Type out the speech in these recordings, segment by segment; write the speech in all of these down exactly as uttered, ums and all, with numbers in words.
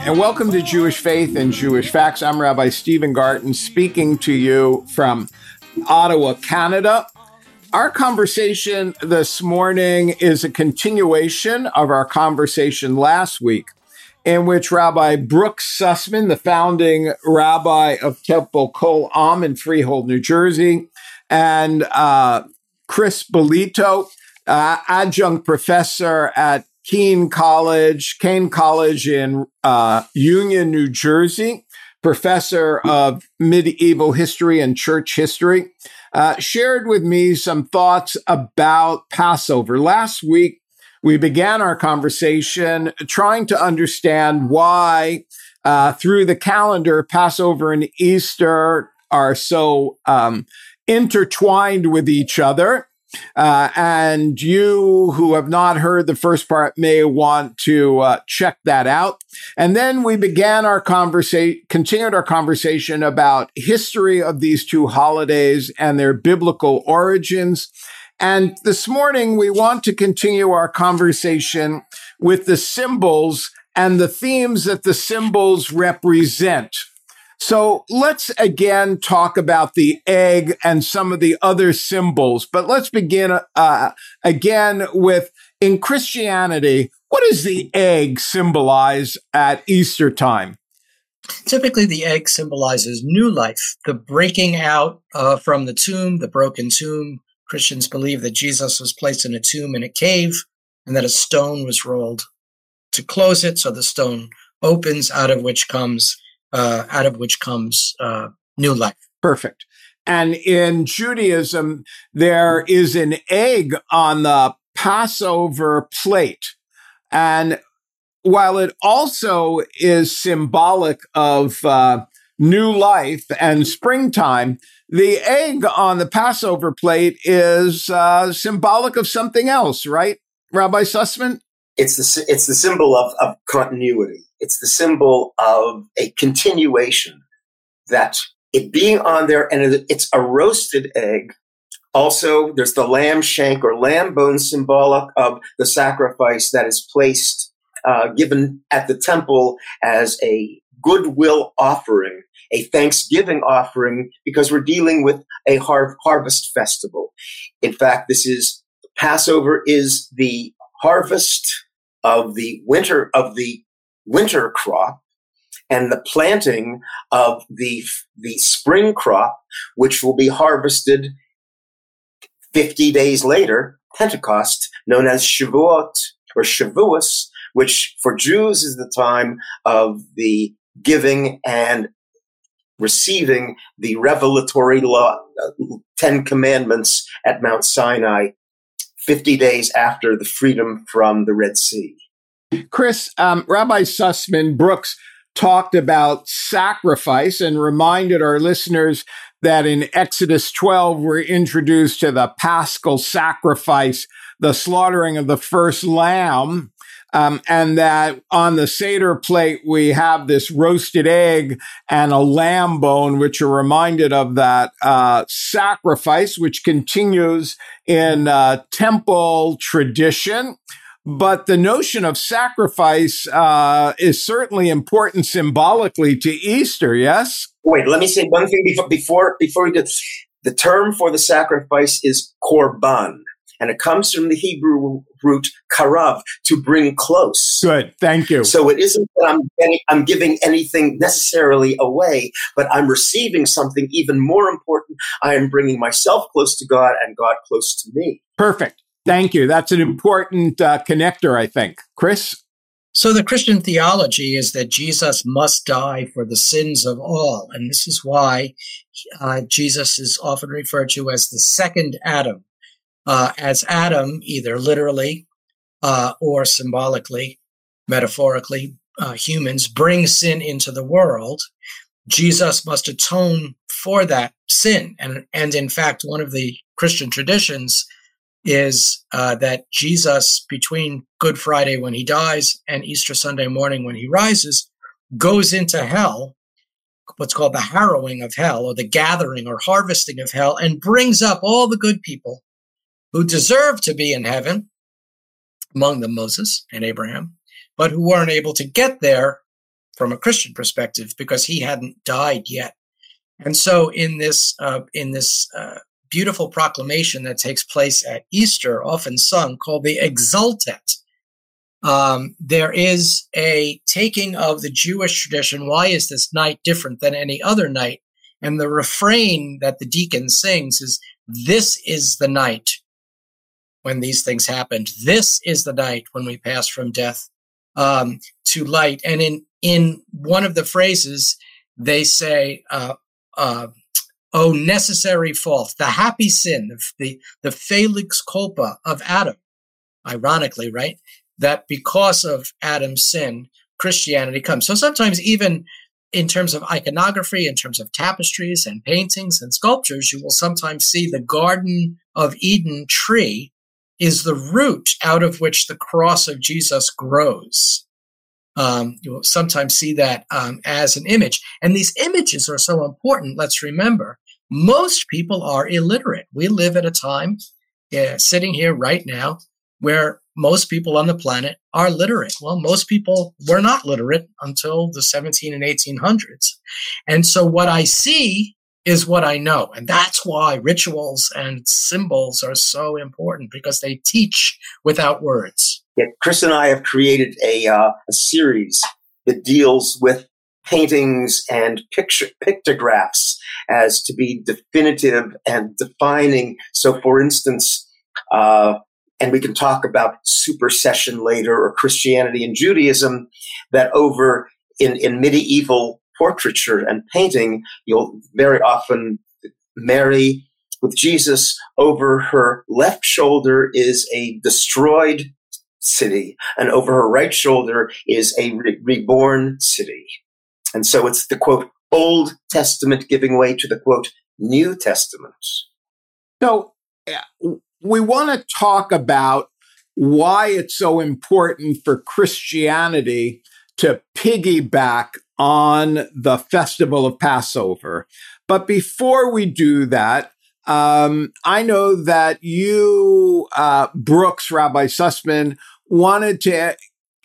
and welcome to Jewish Faith and Jewish Facts. I'm Rabbi Stephen Garten, speaking to you from Ottawa, Canada. Our conversation this morning is a continuation of our conversation last week, in which Rabbi Brooks Sussman, the founding rabbi of Temple Kol Am in Freehold, New Jersey, and uh, Chris Bolito, uh, adjunct professor at Keene College, Kane College in uh, Union, New Jersey, professor of medieval history and church history, uh, shared with me some thoughts about Passover. Last week, we began our conversation trying to understand why, uh, through the calendar, Passover and Easter are so um, intertwined with each other. Uh, and you who have not heard the first part may want to uh, check that out. And then we began our conversation, continued our conversation about history of these two holidays and their biblical origins. And this morning, we want to continue our conversation with the symbols and the themes that the symbols represent. So let's again talk about the egg and some of the other symbols, but let's begin uh, again with, in Christianity, what does the egg symbolize at Easter time? Typically, the egg symbolizes new life, the breaking out uh, from the tomb, the broken tomb. Christians believe that Jesus was placed in a tomb in a cave and that a stone was rolled to close it, so the stone opens, out of which comes Uh, out of which comes uh, new life. Perfect. And in Judaism, there is an egg on the Passover plate. And while it also is symbolic of uh, new life and springtime, the egg on the Passover plate is uh, symbolic of something else, right, Rabbi Sussman? It's the, it's the symbol of, of continuity. It's the symbol of a continuation, that it being on there, and it's a roasted egg. Also, there's the lamb shank or lamb bone, symbolic of the sacrifice that is placed, uh, given at the temple as a goodwill offering, a thanksgiving offering, because we're dealing with a har- harvest festival. In fact, this is, Passover is the harvest of the winter, of the winter crop, and the planting of the the spring crop, which will be harvested fifty days later, Pentecost, known as Shavuot or Shavuos, which for Jews is the time of the giving and receiving the revelatory law, uh, Ten Commandments at Mount Sinai, fifty days after the freedom from the Red Sea. Chris, um, Rabbi Sussman Brooks talked about sacrifice and reminded our listeners that in Exodus twelve, we're introduced to the Paschal sacrifice, the slaughtering of the first lamb, um, and that on the Seder plate, we have this roasted egg and a lamb bone, which are reminded of that uh, sacrifice, which continues in uh, temple tradition. But the notion of sacrifice uh, is certainly important symbolically to Easter, yes? Wait, let me say one thing before before, before we do. The term for the sacrifice is korban, and it comes from the Hebrew root karav, to bring close. Good, thank you. So it isn't that I'm, getting, I'm giving anything necessarily away, but I'm receiving something even more important. I am bringing myself close to God and God close to me. Perfect. Thank you. That's an important uh, connector, I think. Chris? So the Christian theology is that Jesus must die for the sins of all. And this is why uh, Jesus is often referred to as the second Adam. Uh, as Adam, either literally uh, or symbolically, metaphorically, uh, humans bring sin into the world, Jesus must atone for that sin. And, and in fact, one of the Christian traditions is uh, that Jesus, between Good Friday when he dies and Easter Sunday morning when he rises, goes into hell, what's called the harrowing of hell, or the gathering or harvesting of hell, and brings up all the good people who deserve to be in heaven, among them Moses and Abraham, but who weren't able to get there from a Christian perspective because he hadn't died yet. And so in this uh, in this uh, beautiful proclamation that takes place at Easter, often sung, called the Exultet, um, there is a taking of the Jewish tradition. Why is this night different than any other night? And the refrain that the deacon sings is, "This is the night when these things happened. This is the night when we pass from death um, to light." And in, in one of the phrases, they say, uh, uh, "Oh, necessary fault, the happy sin, the, the, the felix culpa of Adam," ironically, right? That because of Adam's sin, Christianity comes. So sometimes even in terms of iconography, in terms of tapestries and paintings and sculptures, you will sometimes see the Garden of Eden tree is the root out of which the cross of Jesus grows. Um, you will sometimes see that um, as an image. And these images are so important. Let's remember, most people are illiterate. We live at a time, uh, sitting here right now, where most people on the planet are literate. Well, most people were not literate until the seventeen and eighteen hundreds. And so what I see is what I know. And that's why rituals and symbols are so important, because they teach without words. Yeah, Chris and I have created a, uh, a series that deals with paintings and picture pictographs as to be definitive and defining. So, for instance, uh, and we can talk about supersession later, or Christianity and Judaism, that over in, in medieval portraiture and painting, you'll very often Mary with Jesus, over her left shoulder is a destroyed city, and over her right shoulder is a re- reborn city. And so it's the, quote, Old Testament giving way to the, quote, New Testament. So we want to talk about why it's so important for Christianity to piggyback on the festival of Passover. But before we do that, um, I know that you, uh, Brooks, Rabbi Sussman, wanted to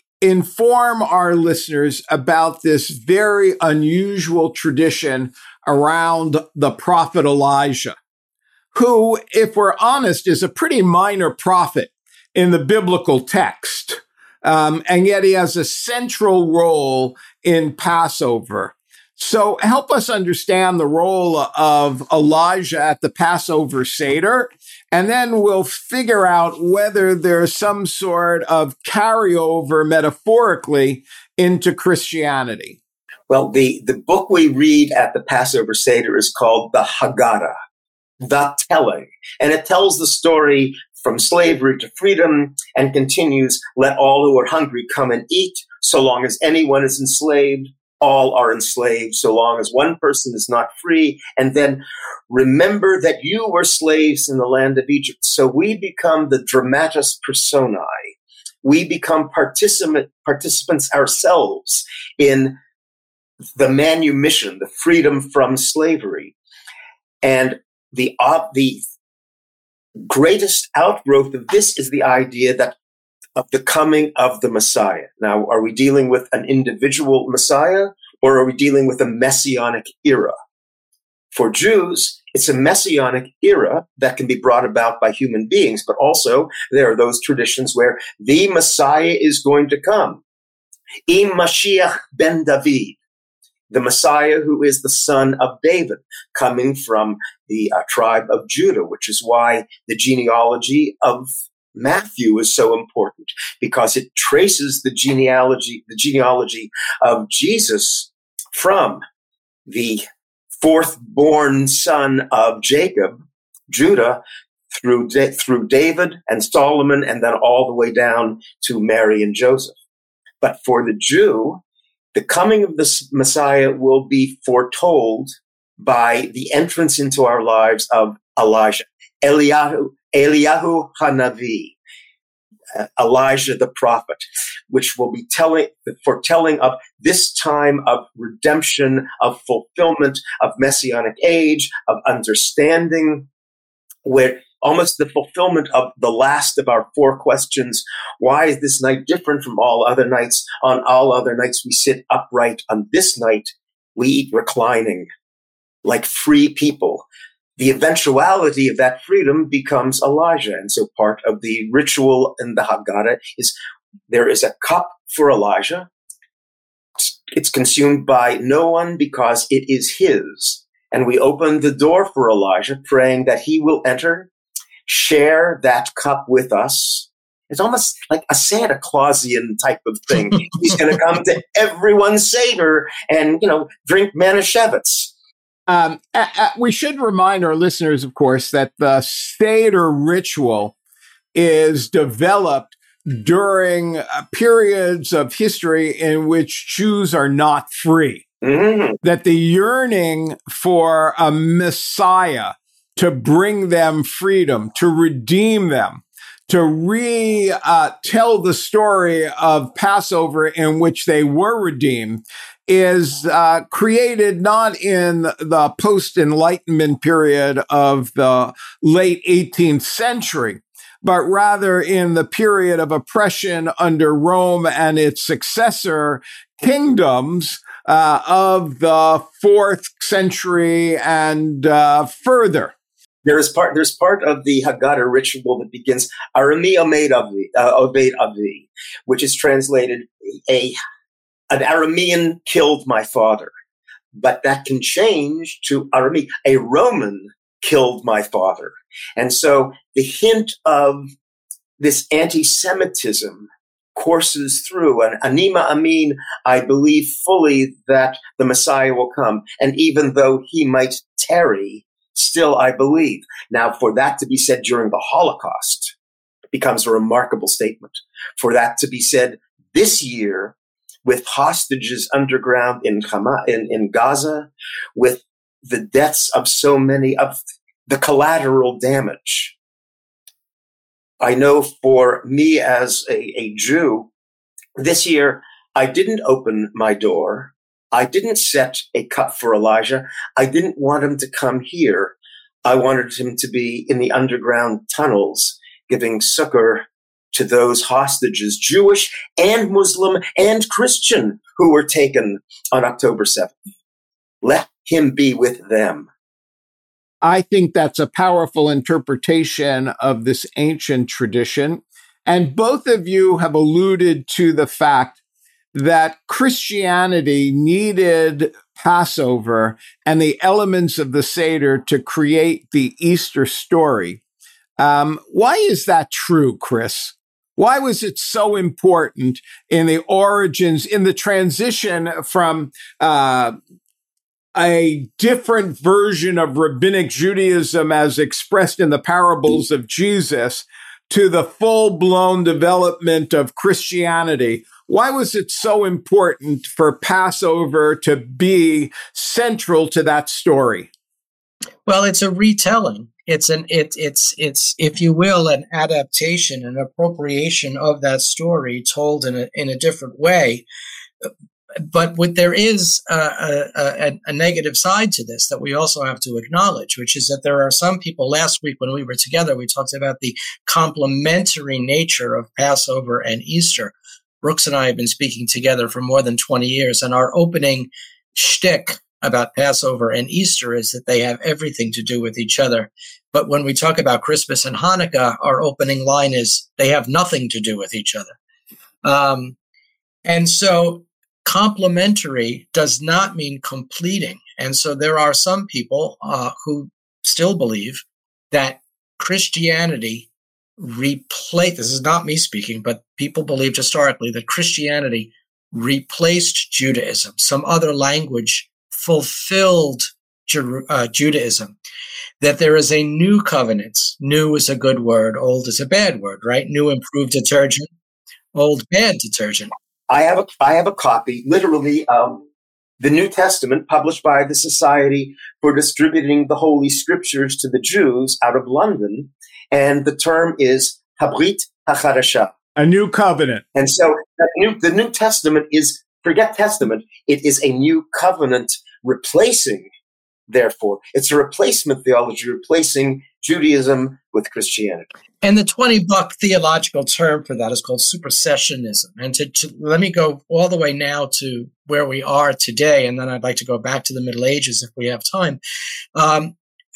inform our listeners about this very unusual tradition around the prophet Elijah, who, if we're honest, is a pretty minor prophet in the biblical text. Um, and yet he has a central role in Passover. So help us understand the role of Elijah at the Passover Seder, and then we'll figure out whether there's some sort of carryover metaphorically into Christianity. Well, the, the book we read at the Passover Seder is called the Haggadah, the telling, and it tells the story from slavery to freedom and continues, "Let all who are hungry come and eat. So long as anyone is enslaved, all are enslaved, so long as one person is not free. And then remember that you were slaves in the land of Egypt." So we become the dramatis personae. We become participant, participants ourselves in the manumission, the freedom from slavery. And the, uh, the greatest outgrowth of this is the idea that of the coming of the Messiah. Now, are we dealing with an individual Messiah, or are we dealing with a messianic era? For Jews, it's a messianic era that can be brought about by human beings, but also there are those traditions where the Messiah is going to come. Im Mashiach ben David, the Messiah who is the son of David, coming from the uh, tribe of Judah, which is why the genealogy of Matthew is so important, because it traces the genealogy, the genealogy of Jesus from the fourth born son of Jacob, Judah, through, da- through David and Solomon, and then all the way down to Mary and Joseph. But for the Jew, the coming of the Messiah will be foretold by the entrance into our lives of Elijah, Eliyahu, Eliyahu Hanavi, uh, Elijah the prophet, which will be telling, the foretelling of this time of redemption, of fulfillment, of messianic age, of understanding, where almost the fulfillment of the last of our four questions. Why is this night different from all other nights? On all other nights, we sit upright. On this night, we eat reclining like free people. The eventuality of that freedom becomes Elijah. And so part of the ritual in the Haggadah is there is a cup for Elijah. It's consumed by no one because it is his. And we open the door for Elijah, praying that he will enter, share that cup with us. It's almost like a Santa Clausian type of thing. He's going to come to everyone's Seder and, you know, drink Manischewitz. Um, uh, uh, we should remind our listeners, of course, that the Seder ritual is developed during uh, periods of history in which Jews are not free. Mm-hmm. That the yearning for a Messiah to bring them freedom, to redeem them, to re uh, tell the story of Passover in which they were redeemed is uh, created not in the post-Enlightenment period of the late eighteenth century, but rather in the period of oppression under Rome and its successor kingdoms uh, of the fourth century and uh, further. There is part. There's part of the Haggadah ritual that begins Arami Obeid Avi, uh, Obeid Avi, which is translated a an Aramean killed my father, but that can change to Arami, a Roman killed my father, and so the hint of this anti-Semitism courses through. And Anima Amin, I believe fully that the Messiah will come, and even though he might tarry, still I believe. Now, for that to be said during the Holocaust becomes a remarkable statement. For that to be said this year with hostages underground in Hama, in, in Gaza, with the deaths of so many, of the collateral damage. I know for me as a, a Jew, this year I didn't open my door. I didn't set a cup for Elijah. I didn't want him to come here. I wanted him to be in the underground tunnels, giving succor to those hostages, Jewish and Muslim and Christian, who were taken on October seventh. Let him be with them. I think that's a powerful interpretation of this ancient tradition. And both of you have alluded to the fact that Christianity needed Passover and the elements of the Seder to create the Easter story. Um, why is that true, Chris? Why was it so important in the origins, in the transition from uh, a different version of rabbinic Judaism as expressed in the parables of Jesus to the full-blown development of Christianity? Why was it so important for Passover to be central to that story? Well, it's a retelling. It's an it it's it's if you will an adaptation, an appropriation of that story told in a in a different way. But what there is a, a, a negative side to this that we also have to acknowledge, which is that there are some people. Last week when we were together, we talked about the complementary nature of Passover and Easter. Brooks and I have been speaking together for more than twenty years, and our opening shtick about Passover and Easter is that they have everything to do with each other. But when we talk about Christmas and Hanukkah, our opening line is they have nothing to do with each other. Um, and so complementary does not mean completing. And so there are some people uh, who still believe that Christianity replaced, this is not me speaking, but people believed historically that Christianity replaced Judaism. Some other language fulfilled Ju- uh, Judaism. That there is a new covenant. New is a good word. Old is a bad word, right? New improved detergent. Old bad detergent. I have a I have a copy, literally, of the New Testament published by the Society for Distributing the Holy Scriptures to the Jews out of London, and the term is Habrit HaChadashah. A new covenant. And so that new, the New Testament is, forget Testament, it is a new covenant replacing, therefore. It's a replacement theology, replacing Judaism with Christianity. And the twenty buck theological term for that is called supersessionism. And to, to let me go all the way now to where we are today, and then I'd like to go back to the Middle Ages if we have time. Um,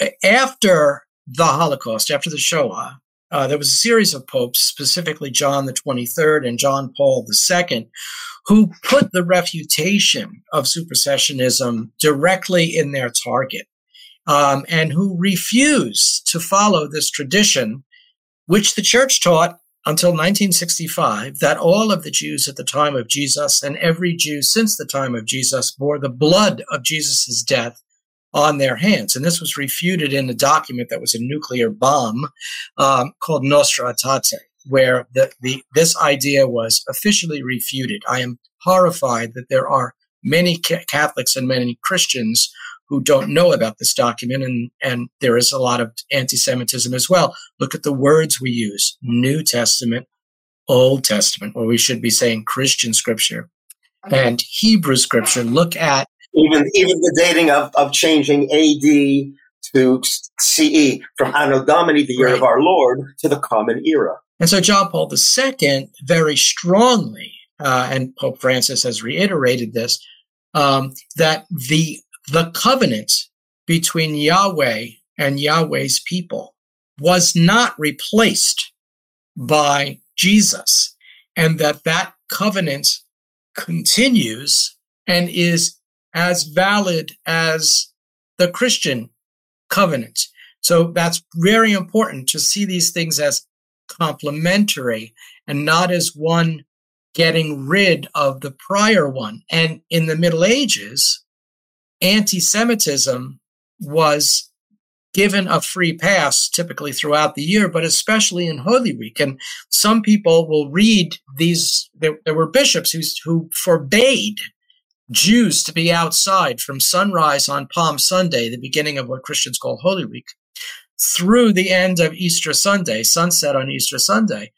after the Holocaust, after the Shoah, uh, there was a series of popes, specifically John the twenty-third and John Paul the Second, who put the refutation of supersessionism directly in their target, um, and who refused to follow this tradition, which the church taught until nineteen sixty-five, that all of the Jews at the time of Jesus and every Jew since the time of Jesus bore the blood of Jesus' death on their hands. And this was refuted in a document that was a nuclear bomb um, called Nostra Aetate, where the, the this idea was officially refuted. I am horrified that there are many Catholics and many Christians who don't know about this document, and, and there is a lot of anti-Semitism as well. Look at the words we use: New Testament, Old Testament, or we should be saying Christian scripture, and Hebrew scripture. Look at even even the dating of, of changing A D to C E, from Anno Domini, the year right. of our Lord, to the Common Era. And so John Paul the Second very strongly, uh, and Pope Francis has reiterated this, um, that the the covenant between Yahweh and Yahweh's people was not replaced by Jesus, and that that covenant continues and is as valid as the Christian covenant. So that's very important to see these things as complementary and not as one getting rid of the prior one. And in the Middle Ages, anti-Semitism was given a free pass typically throughout the year, but especially in Holy Week. And some people will read these, there, there were bishops who, who forbade Jews to be outside from sunrise on Palm Sunday, the beginning of what Christians call Holy Week, through the end of Easter Sunday, sunset on Easter Sunday.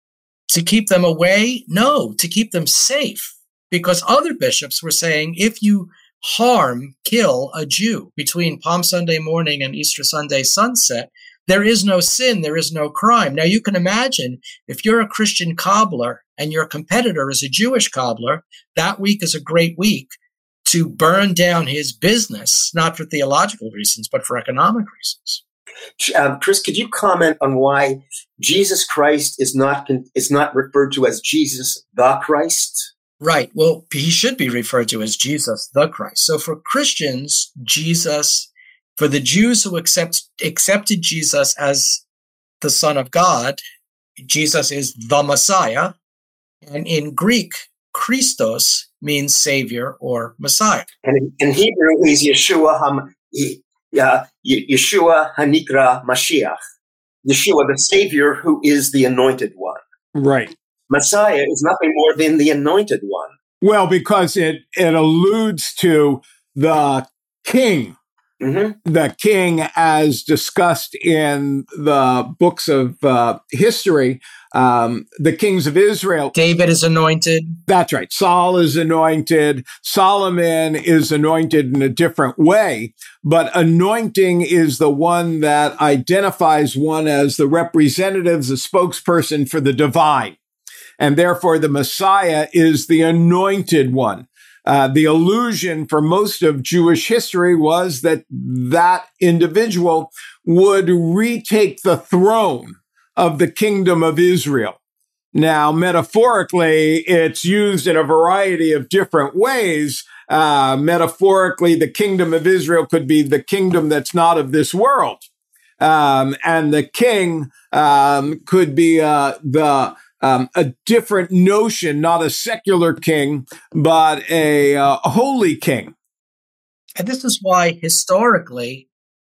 To keep them away? No, to keep them safe. Because other bishops were saying, if you harm, kill a Jew between Palm Sunday morning and Easter Sunday sunset, there is no sin, there is no crime. Now you can imagine if you're a Christian cobbler and your competitor is a Jewish cobbler, that week is a great week to burn down his business, not for theological reasons, but for economic reasons. Um, Chris, could you comment on why Jesus Christ is not is not referred to as Jesus the Christ? Right. Well, he should be referred to as Jesus the Christ. So for Christians, Jesus, for the Jews who accept accepted Jesus as the Son of God, Jesus is the Messiah. And in Greek, Christos means Savior or Messiah. And in, in Hebrew, he's Yeshua Ham, uh, Yeshua Hanikra Mashiach. Yeshua, the Savior who is the Anointed One. Right. Messiah is nothing more than the Anointed One. Well, because it, it alludes to the King. Mm-hmm. The king, as discussed in the books of uh, history, um, the kings of Israel. David is anointed. That's right. Saul is anointed. Solomon is anointed in a different way. But anointing is the one that identifies one as the representative, the spokesperson for the divine. And therefore, the Messiah is the anointed one. Uh, the illusion for most of Jewish history was that that individual would retake the throne of the kingdom of Israel. Now, metaphorically, it's used in a variety of different ways. Uh, metaphorically, the kingdom of Israel could be the kingdom that's not of this world. Um, and the king um, could be uh, the Um, a different notion, not a secular king, but a, uh, a holy king. And this is why historically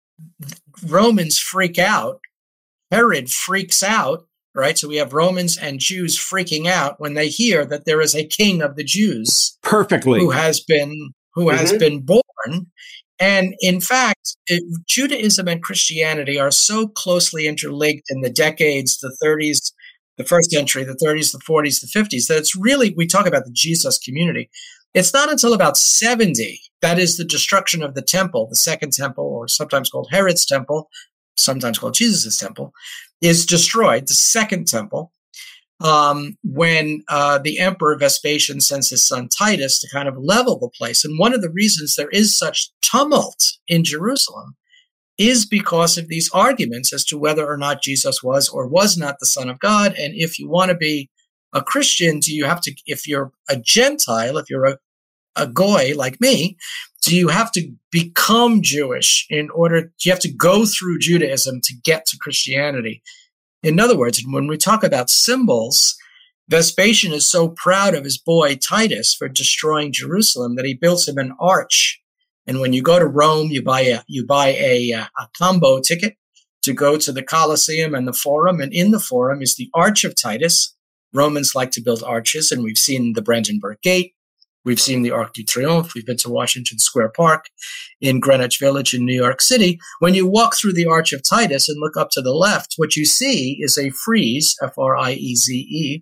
Romans freak out. Herod freaks out, right? So we have Romans and Jews freaking out when they hear that there is a king of the Jews. Perfectly. Who has been, who mm-hmm. has been born. And in fact, it, Judaism and Christianity are so closely interlinked in the decades, the thirties, the first century, the thirties, the forties, the fifties, that it's really, we talk about the Jesus community. It's not until about seventy, that is the destruction of the temple, the second temple, or sometimes called Herod's temple, sometimes called Jesus' temple, is destroyed, the second temple, um, when uh, the emperor Vespasian sends his son Titus to kind of level the place. And one of the reasons there is such tumult in Jerusalem is because of these arguments as to whether or not Jesus was or was not the Son of God. And if you want to be a Christian, do you have to, if you're a Gentile, if you're a, a goy like me, do you have to become Jewish in order, do you have to go through Judaism to get to Christianity? In other words, when we talk about symbols, Vespasian is so proud of his boy Titus for destroying Jerusalem that he builds him an arch. And when you go to Rome, you buy a you buy a, a combo ticket to go to the Colosseum and the Forum. And in the Forum is the Arch of Titus. Romans like to build arches, and we've seen the Brandenburg Gate. We've seen the Arc de Triomphe. We've been to Washington Square Park in Greenwich Village in New York City. When you walk through the Arch of Titus and look up to the left, what you see is a frieze, F R I E Z E,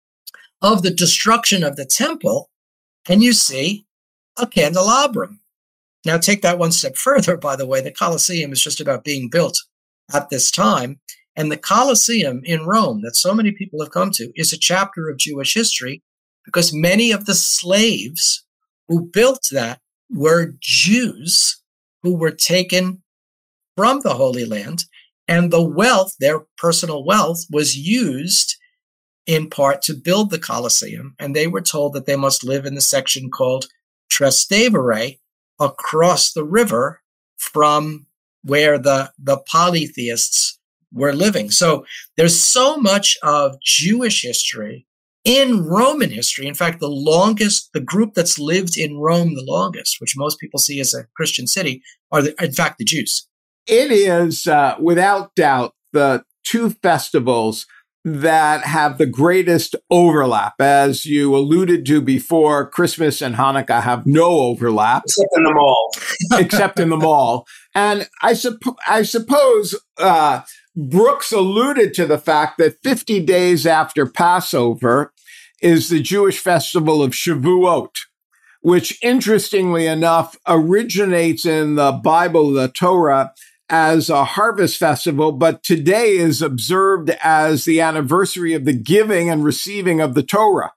of the destruction of the temple, and you see a candelabrum. Now, take that one step further, by the way. The Colosseum is just about being built at this time. And the Colosseum in Rome, that so many people have come to, is a chapter of Jewish history because many of the slaves who built that were Jews who were taken from the Holy Land. And the wealth, their personal wealth, was used in part to build the Colosseum. And they were told that they must live in the section called Trastevere, across the river from where the, the polytheists were living. So there's so much of Jewish history in Roman history. In fact, the longest, the group that's lived in Rome the longest, which most people see as a Christian city, are the, in fact the Jews. It is, uh, without doubt, the two festivals that have the greatest overlap. As you alluded to before, Christmas and Hanukkah have no overlap. Except in the mall. Except in the mall. And I, supp- I suppose uh, Brooks alluded to the fact that fifty days after Passover is the Jewish festival of Shavuot, which, interestingly enough, originates in the Bible, the Torah, as a harvest festival, but today is observed as the anniversary of the giving and receiving of the Torah.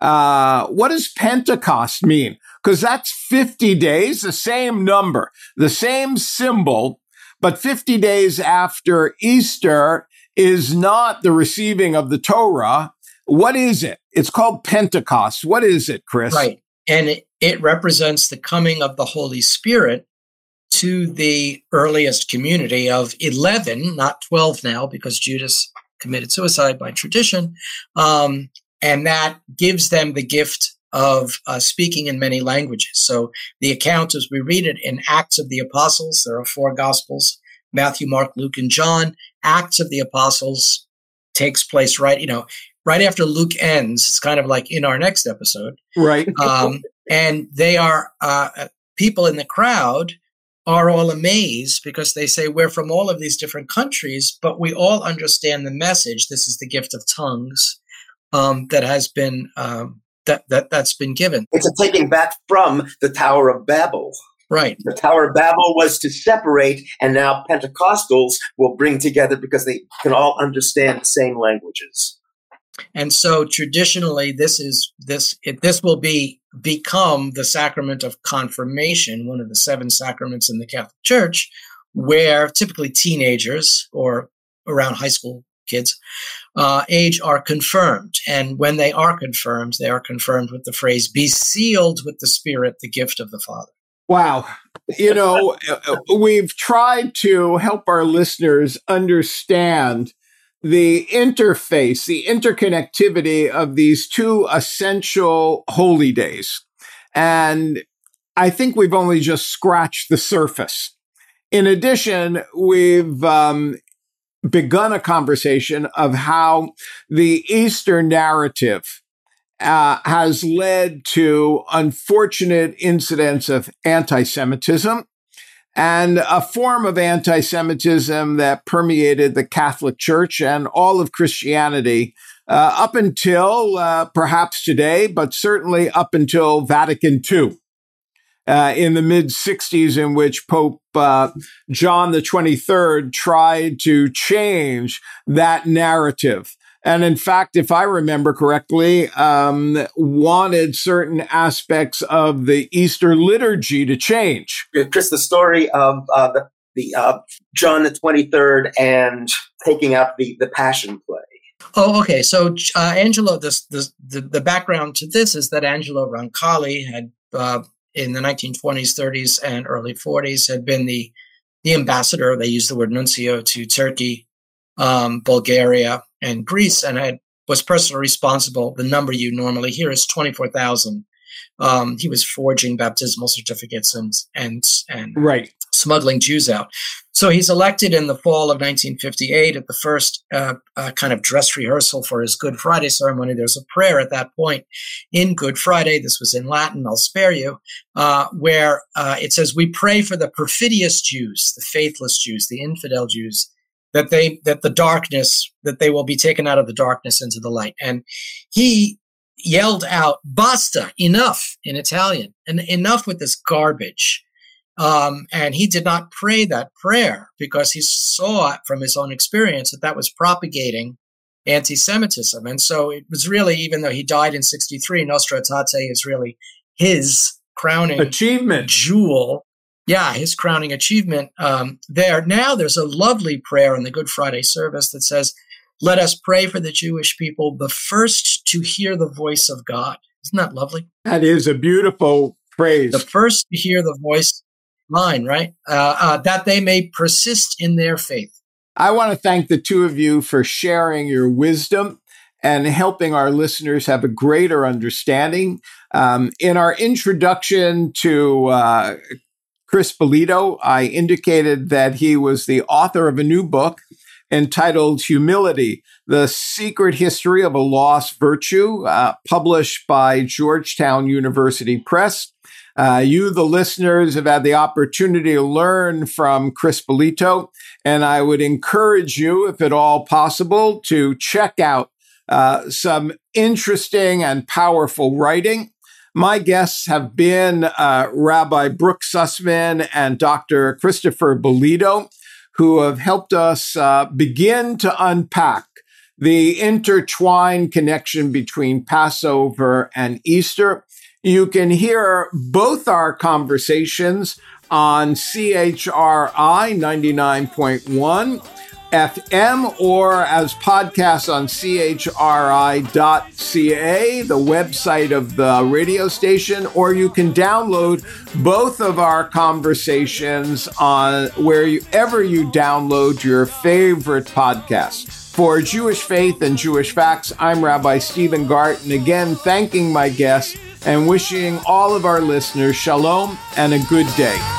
Uh, what does Pentecost mean? Because that's fifty days, the same number, the same symbol, but fifty days after Easter is not the receiving of the Torah. What is it? It's called Pentecost. What is it, Chris? Right. And it, it represents the coming of the Holy Spirit to the earliest community of eleven, not twelve now, because Judas committed suicide by tradition. Um, and that gives them the gift of uh, speaking in many languages. So the account, as we read it in Acts of the Apostles, there are four Gospels, Matthew, Mark, Luke, and John. Acts of the Apostles takes place right, you know, right after Luke ends. It's kind of like in our next episode. Right. Um, and they are uh, people in the crowd are all amazed because they say, we're from all of these different countries, but we all understand the message. This is the gift of tongues um, that has been, um, that, that, that's been given. It's a taking back from the Tower of Babel. Right. The Tower of Babel was to separate, and now Pentecostals will bring together because they can all understand the same languages. And so traditionally, this is this it, this will be become the sacrament of confirmation, one of the seven sacraments in the Catholic Church, where typically teenagers or around high school kids uh, age are confirmed. And when they are confirmed, they are confirmed with the phrase, be sealed with the Spirit, the gift of the Father. Wow. You know, we've tried to help our listeners understand the interface, the interconnectivity of these two essential holy days. And I think we've only just scratched the surface. In addition, we've um, begun a conversation of how the Easter narrative uh, has led to unfortunate incidents of anti-Semitism, and a form of anti-Semitism that permeated the Catholic Church and all of Christianity uh, up until uh, perhaps today, but certainly up until Vatican Two. uh, in the mid sixties in which Pope uh, John the twenty-third tried to change that narrative. And in fact, if I remember correctly, um, wanted certain aspects of the Easter liturgy to change. Chris, the story of uh, the, the uh, John the twenty-third and taking out the, the Passion Play. Oh, okay. So uh, Angelo, this, this, the, the background to this is that Angelo Roncalli had, uh, in the nineteen twenties, thirties, and early forties, had been the, the ambassador, they use the word nuncio, to Turkey, um, Bulgaria, and Greece, and had, was personally responsible. The number you normally hear is twenty-four thousand. Um, he was forging baptismal certificates and and and right. smuggling Jews out. So he's elected in the fall of nineteen fifty-eight at the first uh, uh, kind of dress rehearsal for his Good Friday ceremony. There's a prayer at that point in Good Friday. This was in Latin, I'll spare you, uh, where uh, it says, "We pray for the perfidious Jews, the faithless Jews, the infidel Jews, that they, that the darkness, that they will be taken out of the darkness into the light." And he yelled out, "Basta, enough," in Italian, and enough with this garbage. Um, and he did not pray that prayer because he saw from his own experience that that was propagating anti-Semitism. And so it was really, even though he died in sixty-three, Nostra Aetate is really his crowning achievement jewel. Yeah, his crowning achievement um, there. Now there's a lovely prayer in the Good Friday service that says, "Let us pray for the Jewish people, the first to hear the voice of God." Isn't that lovely? That is a beautiful phrase. The first to hear the voice, mine, right? Uh, uh, that they may persist in their faith. I want to thank the two of you for sharing your wisdom and helping our listeners have a greater understanding. Um, in our introduction to uh, Chris Bolito, I indicated that he was the author of a new book entitled Humility, The Secret History of a Lost Virtue, uh, published by Georgetown University Press. Uh, you, the listeners, have had the opportunity to learn from Chris Bolito, and I would encourage you, if at all possible, to check out uh, some interesting and powerful writing. My guests have been uh, Rabbi Brooke Sussman and Doctor Christopher Bolito, who have helped us uh, begin to unpack the intertwined connection between Passover and Easter. You can hear both our conversations on C H R I ninety-nine point one F M or as podcasts on C H R I dot C A, the website of the radio station, or you can download both of our conversations on wherever you download your favorite podcast. For Jewish Faith and Jewish Facts, I'm Rabbi Stephen Garten, again thanking my guests and wishing all of our listeners shalom and a good day.